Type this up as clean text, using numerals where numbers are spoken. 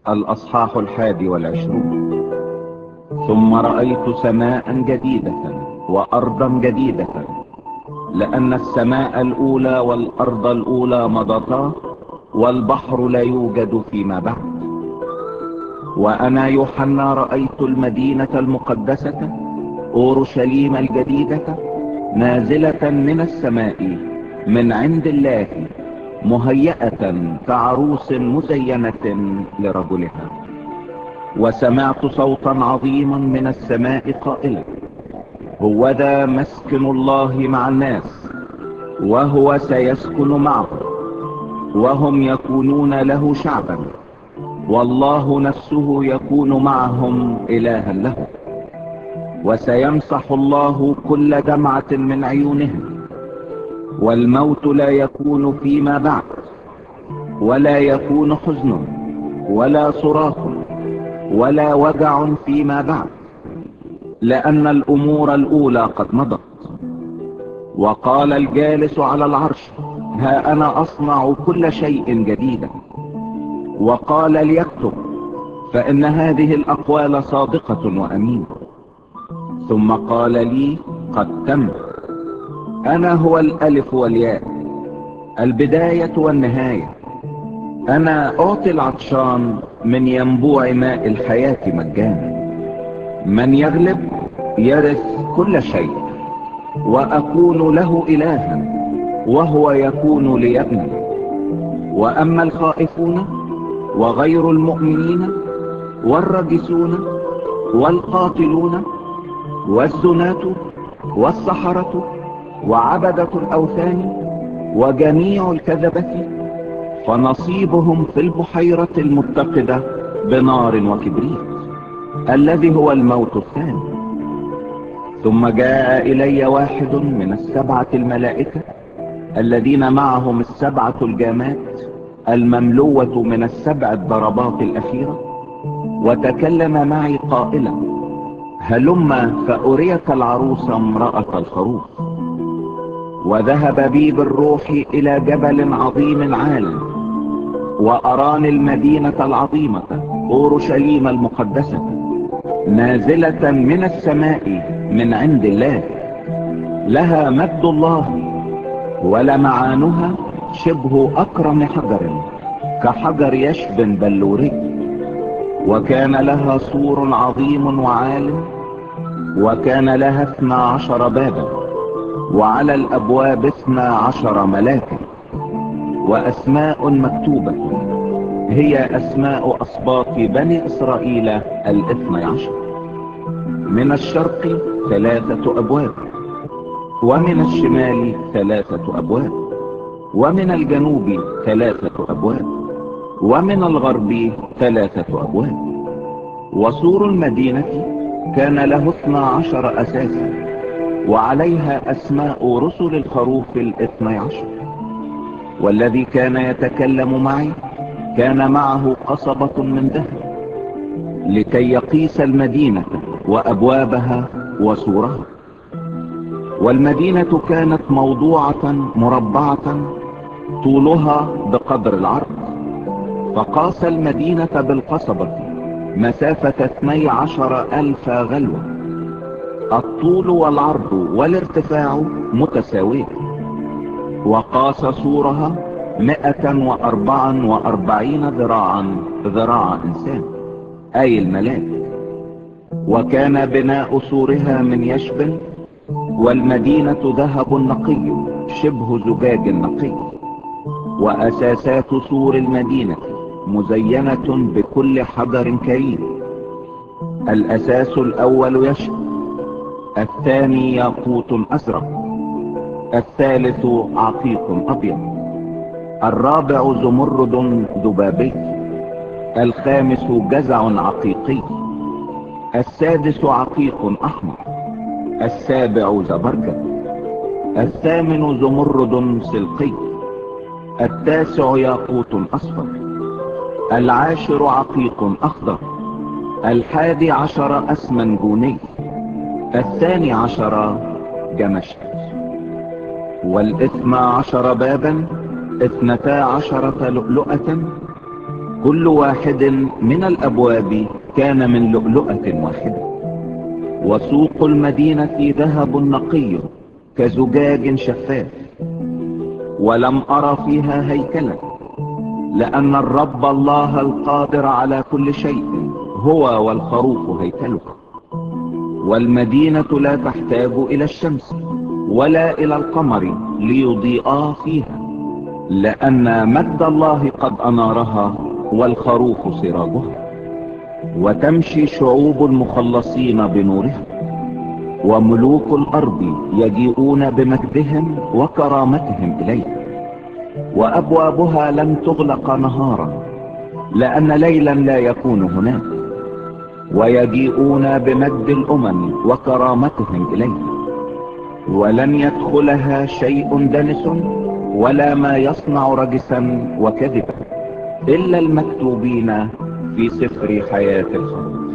الأصحاح 21. ثم رأيت سماء جديدة وأرضا جديدة، لأن السماء الأولى والأرض الأولى مضتا، والبحر لا يوجد فيما بعد. وأنا يوحنا رأيت المدينة المقدسة أورشليم الجديدة نازلة من السماء من عند الله، مهيئة كعروس مزينة لرجلها. وسمعت صوتا عظيما من السماء قائلا: هوذا مسكن الله مع الناس، وهو سيسكن معهم، وهم يكونون له شعبا، والله نفسه يكون معهم إلها له. وسيمسح الله كل دمعة من عيونهم، والموت لا يكون فيما بعد، ولا يكون حزن ولا صراخ ولا وجع فيما بعد، لأن الأمور الأولى قد مضت. وقال الجالس على العرش: ها أنا أصنع كل شيء جديدا. وقال ليكتب، فإن هذه الأقوال صادقة وأمينة. ثم قال لي: قد تم. أنا هو الألف والياء، البداية والنهاية. أنا أعطي العطشان من ينبوع ماء الحياة مجانا. من يغلب يرث كل شيء، وأكون له إلها، وهو يكون لي ابنا. وأما الخائفون وغير المؤمنين والرجسون والقاتلون والزناة والسحرة وعبدة الأوثان وجميع الكذبة، فنصيبهم في البحيرة المتقدة بنار وكبريت، الذي هو الموت الثاني. ثم جاء إلي واحد من السبعة الملائكة الذين معهم السبعة الجامات المملوة من السبع الضربات الأخيرة، وتكلم معي قائلا: هلم فأريك العروس امرأة الخروف. وذهب بي بالروح إلى جبل عظيم عال، وأراني المدينة العظيمة أورشليم المقدسة نازلة من السماء من عند الله، لها مجد الله، ولمعانها شبه أكرم حجر كحجر يشب بلوري. وكان لها سور عظيم وعال، وكان لها 12 بابا، وعلى الأبواب 12 ملاكا، وأسماء مكتوبة، هي أسماء أسباط بني إسرائيل 12. من الشرق 3 أبواب، ومن الشمال 3 أبواب، ومن الجنوب 3 أبواب، ومن الغرب 3 أبواب. وسور المدينة كان له 12 أساسا، وعليها أسماء رسل الخروف 12. والذي كان يتكلم معي كان معه قصبة من ذهب، لكي يقيس المدينة وأبوابها وسورها. والمدينة كانت موضوعة مربعة، طولها بقدر العرض. فقاس المدينة بالقصبة مسافة 12,000 غلوة، الطول والعرض والارتفاع متساوية. وقاس سورها 144 ذراعا، ذراع إنسان أي الملاك. وكان بناء سورها من يشب، والمدينة ذهب نقي شبه زجاج نقي. وأساسات سور المدينة مزينة بكل حجر كريم. الأساس الأول يشب، الثاني ياقوت أزرق، الثالث عقيق أبيض، الرابع زمرد ذبابي، الخامس جزع عقيقي، السادس عقيق أحمر، السابع زبرجد، الثامن زمرد سلقي، التاسع ياقوت أصفر، العاشر عقيق أخضر، 11 أسمنجوني، 12 جمشت. 12 بابا 12 لؤلؤة، كل واحد من الابواب كان من لؤلؤة واحدة، وسوق المدينة ذهب نقي كزجاج شفاف. ولم ارى فيها هيكلا، لان الرب الله القادر على كل شيء هو والخروف هيكله. والمدينة لا تحتاج الى الشمس ولا الى القمر ليضيئا فيها، لان مجد الله قد انارها والخروف سراجها. وتمشي شعوب المخلصين بنورها، وملوك الارض يجيئون بمجدهم وكرامتهم اليها. وابوابها لن تغلق نهارا، لان ليلا لا يكون هناك. ويجيئون بمجد الامم وكرامتهم اليها، ولن يدخلها شيء دنس ولا ما يصنع رجسا وكذبا، الا المكتوبين في سفر حياة الخروف.